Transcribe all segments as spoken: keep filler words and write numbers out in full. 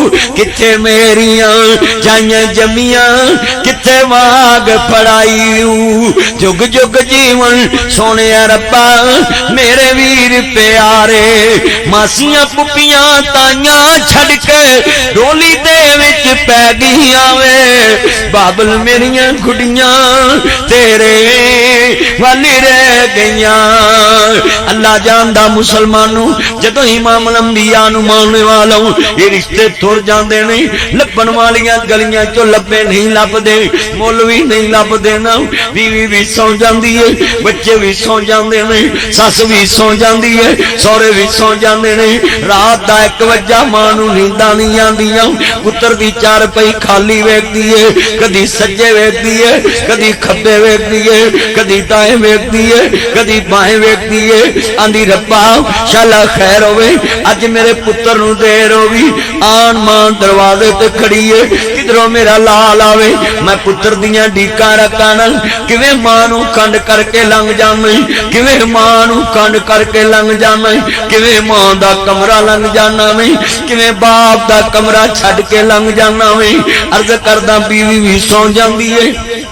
کتھے میریاں جائیاں جمیاں کتھے واگ پڑائی جگ جگ جیون سونے ربا میرے ویر پیارے ماسیاں پپیاں تائیاں چھڑ کے ڈولی دے وچ پی گئیاں وے بابل میریاں گھڑیاں تیرے والی رہ گئیاں اللہ جاندا مسلمانوں جدوں امام الانبیاء نو ماننے والا یہ رشتے تر جاندے نہیں لبن والیاں گلیاں چوں لبے نہیں لبدے مولوی نہیں لبدے نا بیوی بھی سو جاندی ہے بچے بھی سو جاندے نہیں سس بھی سو جاندی ہے سورے بھی سو جاندے نہیں رات دا ایک وجہ ماں نو نینداں نہیں آندیاں پتر دی چار پئی خالی ویکھدی ہے کدی سجے ویکھدی ہے کدی کھبے ویکھدی ہے کدی دائیں ویکھدی ہے کدی بائیں ویکھدی ہے آندی ربا شالا خیر ہوے اج میرے پتر نو دیر ہوئی آن مان دروازے تے کھڑی ہے کدھروں میرا لال آوے میں پتر دیاں ڈیکاں رکھاں نال کیویں ماں نو کنڈ کر کے لنگ جاویں کیویں ماں نو کنڈ کر کے لنگ جاویں کیویں ماں دا کمرہ لنگ جانا ویں کیویں باپ دا کمرہ چھڈ کے لنگ جانا ویں عرض کردا بیوی بھی سو جاندی ہے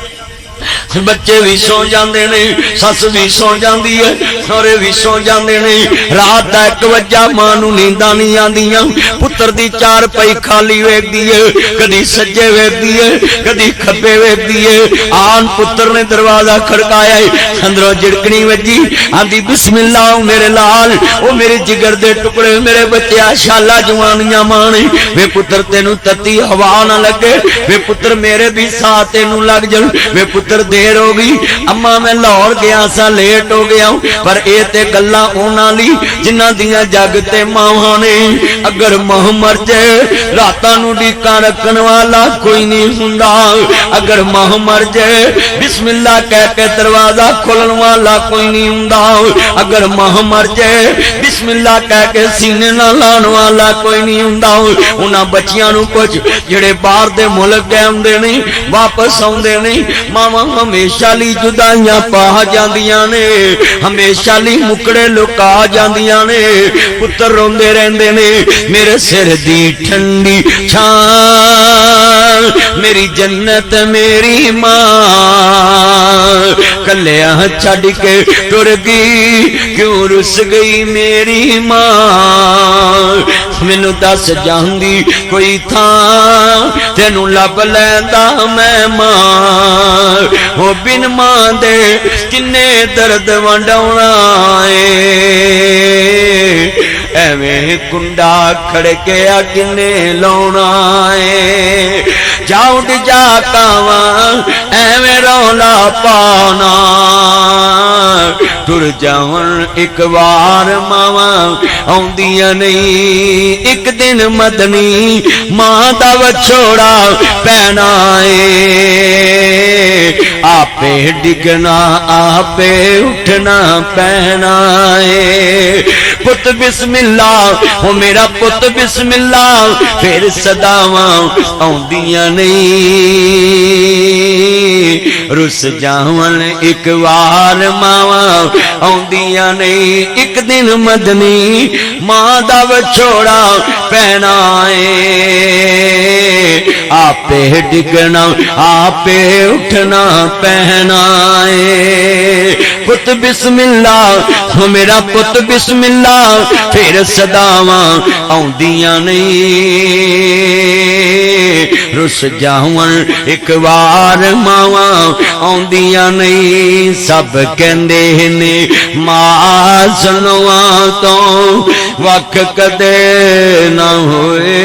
بچے بھی سو جاندے نے سس بھی سو جاندی ہے سورے بھی سو جاندے نے رات دا ایک وجہ ماں نو نینداں نہیں آندیاں پتر دی چار پئی خالی ویکھدی ہے کدی سجے ویکھدی ہے کدی کھبے ویکھدی ہے آن پتر نے دروازہ کھڑکایا اندروں جھڑکنی وجی آندی بسم اللہ میرے لال او میرے جگر دے ٹکڑے میرے بچیا شالا جوانیاں مانے وے پتر تینوں تتی ہوا نہ لگے وے پتر میرے بھی ساتھ تینوں لگ جان وے پتر دیر ہو گئی اما میں لاہور گیا سا لیٹ ہو گیا پر اے تے گلاں انہاں لی جنہاں دیاں جگ تے ماواں نے اگر ماں مر جائے راتاں نو ڈیکاں رکھن والا کوئی نہیں ہوندا اگر ماں مر جائے بسم اللہ کہہ کے دروازہ کھولن والا کوئی نہیں ہوندا اگر ماں مر جائے بسم اللہ کہہ کے سینے نال لان والا کوئی نہیں ہوندا انہاں بچیاں نو کچھ جڑے باہر دے ملک گئے ہوندے نہیں واپس آوندے نہیں ماواں ہمیشہ لی جدائیاں پا جاندیاں نے ہمیشہ لی مکڑے لکا جاندیاں نے پتر روندے رہندے نے میرے سر دی ٹھنڈی چھان میری جنت میری ماں کلیاں چھڈ کے ٹر گئی کیوں رس گئی میری ماں مینوں دس جاندی کوئی تھاں تینوں لب لیندا میں ماں وہ بن ماں دے کنے درد ونڈاونا اے ایویں کنڈا کھڑکیا کنے لاونا اے جاؤں جا کاواں ایویں رولا پانا ٹر جاون ایک وار ماواں آوندیاں نہیں ایک دن مدنی ماں دا وچھوڑا پینا اے آپے ڈگنا آپے اٹھنا پینا ہے پت بسم اللہ ہو میرا پت بسم اللہ پھر صداواں آوندیاں نہیں رس جاون ایک وار ماواں آوندیاں نہیں ایک دن مدنی ماں دا وچھوڑا پینا ہے آپے ڈگنا آپے اٹھنا پہنا ہے پت بسم اللہ ہو میرا پت بسم اللہ پھر صداواں آوندیاں نہیں رس جاون ایک وار ماواں آوندیاں نہیں سب کہندے نے ماں سنواں تو وق کدے نہ ہوئے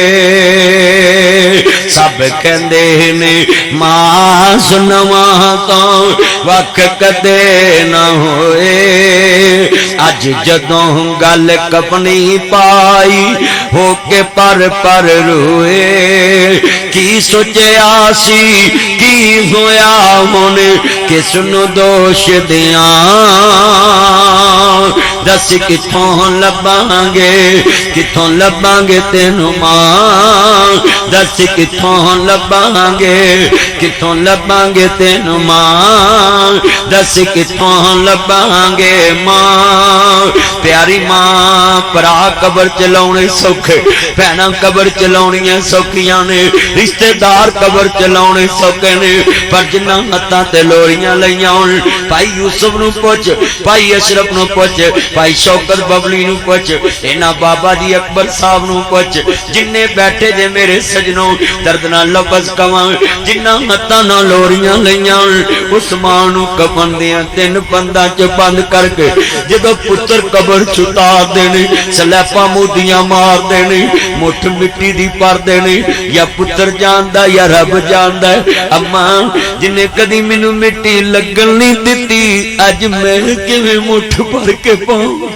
سب کہندے نے ماں سنواں تو وق کدے نہ ہوئے اج جدوں گل کپنی پائی ہو کے پر پر روئے کی سوچیا سی کی ہویا من کس نو دوش دیاں دس کتھوں لباں گے کتھوں لباں گے تینوں ماں دس کتھوں لباں گے کتھوں لباں گے تینوں ماں دس کتھوں لباں گے ماں پیاری ماں پرا قبر چلاونے سو सौखे, भैनां कबर चलाउणियां सौखियां ने, रिश्तेदार कबर चलाउणे सौखे ने, पर जिन्हां हत्थां ते लोरियां लईयां होण, भाई यूसुफ नूं पुछ, भाई अशरफ नूं पुछ, भाई शौकत बबली नूं पुछ, इन्हां बाबा जी अकबर साहब नूं पुछ, जिन्ने बैठे जे मेरे सजनों दर्द नाल लफज कवां, जिन्हां हत्थां नाल लोरियां लईयां उस मां नूं कफन दियां तीन बंदां च बंद करके जदों पुत्र कबर छुटा देने, सलैपा मोदियां मार देने, मुठ मिट्टी दी भर देने, या पुत्र जानदा या रब जानदा। अम्मा जिन्हें कदी मैनू मिट्टी लगन नहीं दिती, अज मैं किवें मुठ भर के पाऊं।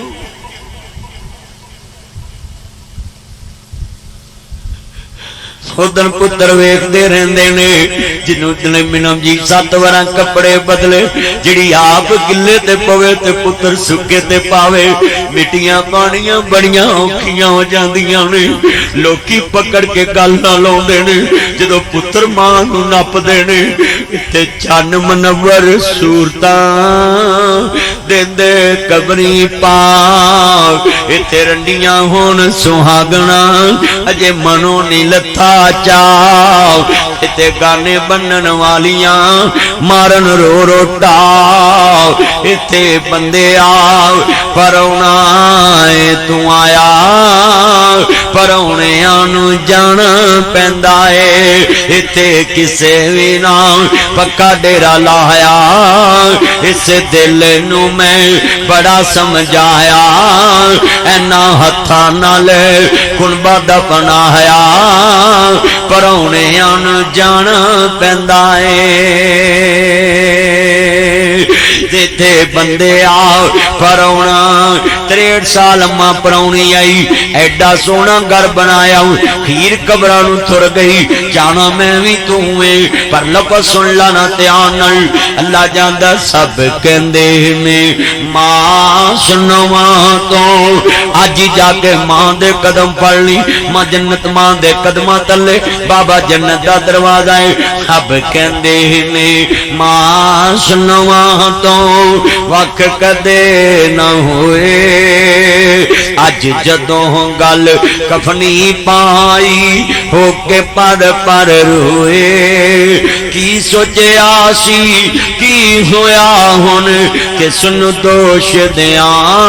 उदन पुत्र वेखते रहते ने, जिन्होंने मिनम जी सत बार कपड़े बदले, जिड़ी आप गिले ते पवे ते पुत्र सुके ते पावे। मिट्टियां पानियां बड़ियां औखियां हो जांदियां ने, लोकी पकड़ के गल ना लाउंदे ने, जदों पुत्र मां नूं नपदे ने। इत्थे चन्न मनवर सूरतां देंदे कबरी पाक, इत्थे रंडियां होण सुहागणा, अजे मनो नी लथा चाव, इत्थे गाने बनन वालियां मारन रो रो टाव। इत्थे बंदे आ परौना तू आया, परौणियां नूं जाना पैंदा है। इत्थे किसे भी ना पक्का डेरा लाया, इस दिल नूं मैं बड़ा समझाया, ऐना हत्थां नाल कुणबा दा बनाया, परौणियां नूं जाना पैंदा है। जिथे बंदे आ परौना त्रेठ साल अम्मा परौनी आई, एडा सोहना घर बनाया, खीर कबरां नूं तुर गई, जाना मैं भी तू है, पर लफज सुन ला ना ध्यान नाल। अल्लाह जानदा सब कहंदे ने मां सुनवा तो अज जाके मां दे कदम फड़ ली, मां जन्नत मां दे कदमां तले, बाबा जन्नत दा दरवाजा है। सब कहंदे ने मां सुनवा तो वख कदे न होए, अज जदों गल कफनी पाई होके पर पर रोए। की सोचिया सी की होया हुण कि सुन दोष दिया,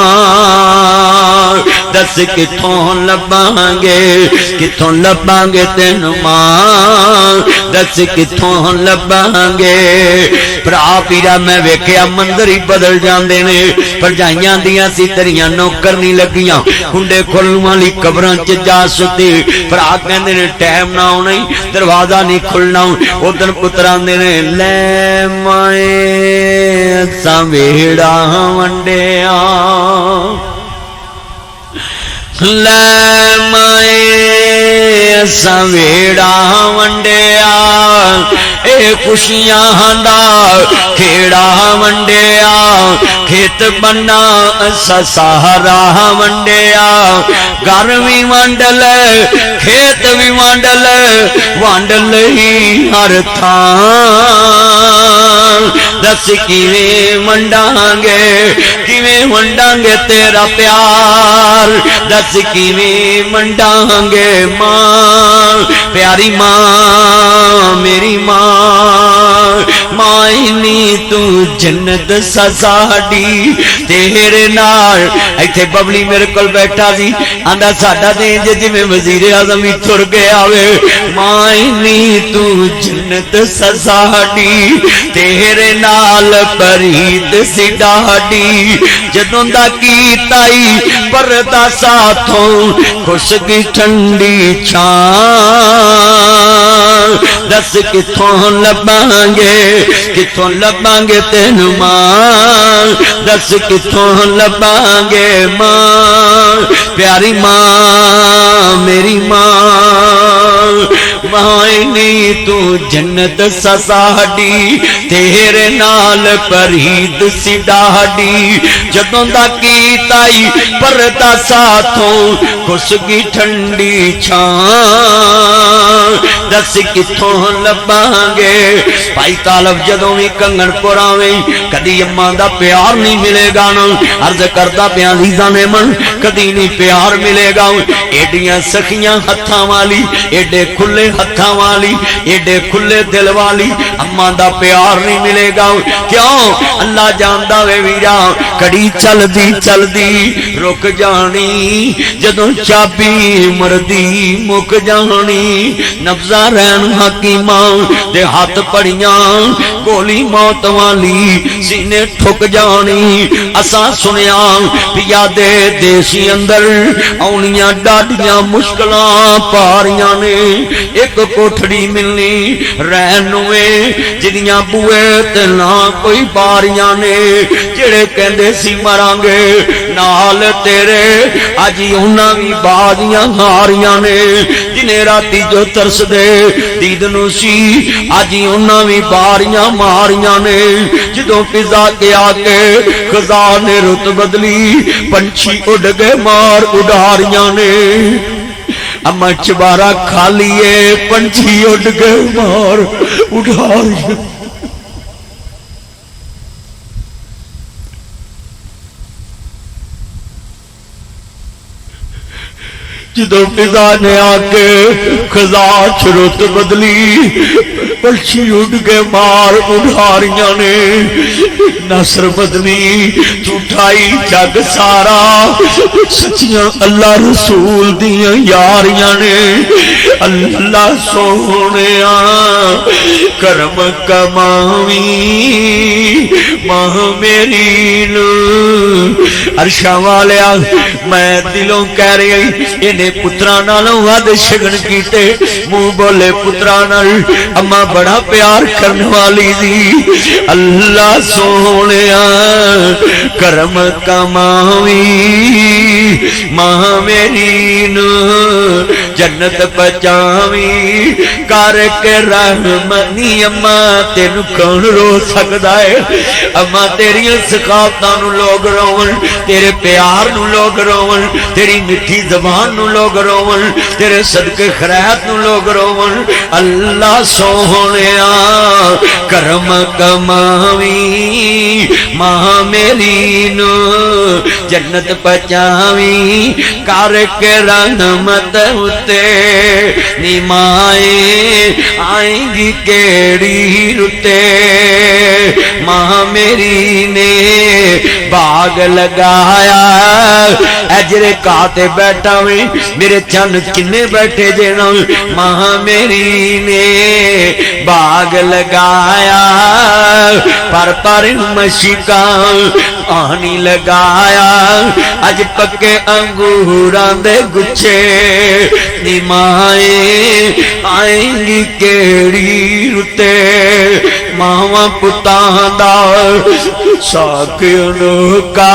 दस किथों लभांगे किथों लभांगे तेन मां, दस किथों लभांगे। भरा पीरा मैं वेख्या मंदिर ही बदल जाते ने, भरजाइयां दियां सी तरियां नौकर नहीं लगियां, कुंडे खोलण वाली कबरां च जा सुते। भरा कहंदे ने टाइम ना आउणा, दरवाजा नहीं खुलना। उधर पुत्र आंदे ने लै माए असां वेड़ा वंडिया, लै माए असां वेड़ा वंडिया, ए खुशियां दा खेड़ा वंडिया, खेत बन्ना असां सहारा वंडिया। घर भी वंड ले खेत भी वंड ले, वंड लई हर थां। दस किवें वंडांगे किवें वंडांगे तेरा प्यार, दस किवें वंडांगे मां प्यारी मां मेरी मां। मायनी तू जन्नत साडी तेरे नाल। इत्थे बबली मेरे कोल बैठा सी, आंदा साडा ते इंज जिवें वजीर आज़म ही तुर गया वे। मायनी तू जन्नत साडी तेरे नाल परीत सी डाडी, जदों दा कीताई परदा साथों खुश की ठंडी छां। दस किथों लभांगे किथों लभांगे तेनू मां, दस किथों लभांगे मां प्यारी मां मेरी मां। मायनी तू जन्नत साडी तेरे नाल परीद सी डाडी, जदों दा कीताई परदा साथों खुश की ठंडी छां। दस कित्थों लभांगे। भाई तालब जदों भी कंगन पुर आवे कदी अम्मा दा प्यार नहीं मिलेगा ना। अर्ज करदा पिया लीजा ने मन कदी नहीं प्यार मिलेगा। एडियां सखियां हत्थां वाली, एडे खुले हत्थां वाली, एडे खुले दिल वाली अम्मा दा प्यार नहीं मिलेगा। क्यों? अल्लाह जानदा वे वीरा कड़ी चलदी चलदी रुक जानी, जदों चाबी मरदी मुक जानी। नब्जा रैन हकीमा दे हाथ पड़ियां गोली मौत वाली सीने ठुक जानी। असा सुनिया पिया दे देसी अंदर आउनियां डाडियां मुश्किलां पारियां ने। एक कोठड़ी मिलनी रैन नुए जिदियां बुए ते ना कोई बारियां ने। जेड़े कहंदे सी मरांगे नाल तेरे अज उन्हां भी बाजियां हारियां ने। जिन्हें राती जो तरसदे दीद नूं सी अज उन्हां भी बारियां मारियां ने। जदों फिजा के आके खजा ने रुत बदली पंछी उड़ गए मार उडारियां ने। अम्मा चबारा खाली है पंछी उड़ गए मार उडारियां। जदों फिजा ने आके खजा रुत बदली पंछी उड़ गए मार उड़ारियां ने। नसर बदली झूठाई जग सारा सच्चियां अल्लाह रसूल दियां यारियां ने। अल्लाह सोहणिया करम कमावी मां मेरी नू। अरशा वालिया मैं दिलों कह रही इन्हें पुत्रा नालों वध शगन कीते। मुंह बोले पुत्रा नाल अम्मा बड़ा प्यार करने वाली थी। अल्लाह सोहणिया करम कमावी मां मेरी नू जन्नत पहुंचावी करके रहमनी। अम्मा तेनू कौन रो सकदा है? अम्मा तेरियां सखावतां नू लोग रोवन, तेरे प्यार नू लोग रोवन, तेरी मिठी जबान नू लोग रोवन, तेरे सदके खैरात नू लोग रोवन। अल्लाह सोहणिया करम कमावी मां मेरी नू जन्नत पहुंचावी करके रहमत उते। निमाए आएंगी केड़ी रुते मां मेरी ने बाग लगाया। अजरे काते बैठा वे मेरे चन किन्ने बैठे जेना मां मेरी ने बाग लगाया। पर पर मशिका पानी लगाया अज पक्के अंगूरां दे गुच्छे। निमाए आएंगी केड़ी रुते मावा पुतां दा साक अनोखा।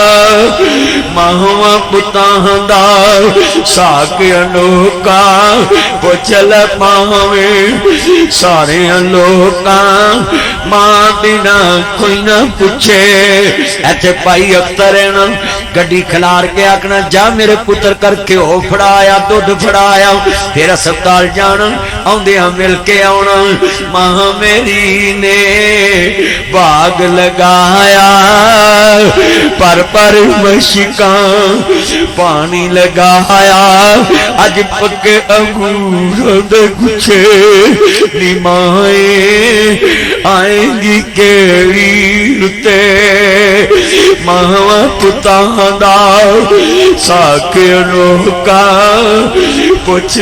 मावा पुतां दा साक अनोखा पुछल पावे सारे लोकां मां बिना कोई ना पूछे। ऐथे भाई अख्तर है ना गड्डी खिलार के आखना जा मेरे पुत्र करके हो फड़ाया दुध फड़ाया फिर अस्पताल जाना आउंदियां मिल के आना। मां मेरी ने बाग लगाया पर पर मशिका पानी लगाया अज पक्के अंगूर दे गुच्छे। निमाए आएंगी केड़ी रुते मावा पुतां दा साक अनोखा पुछ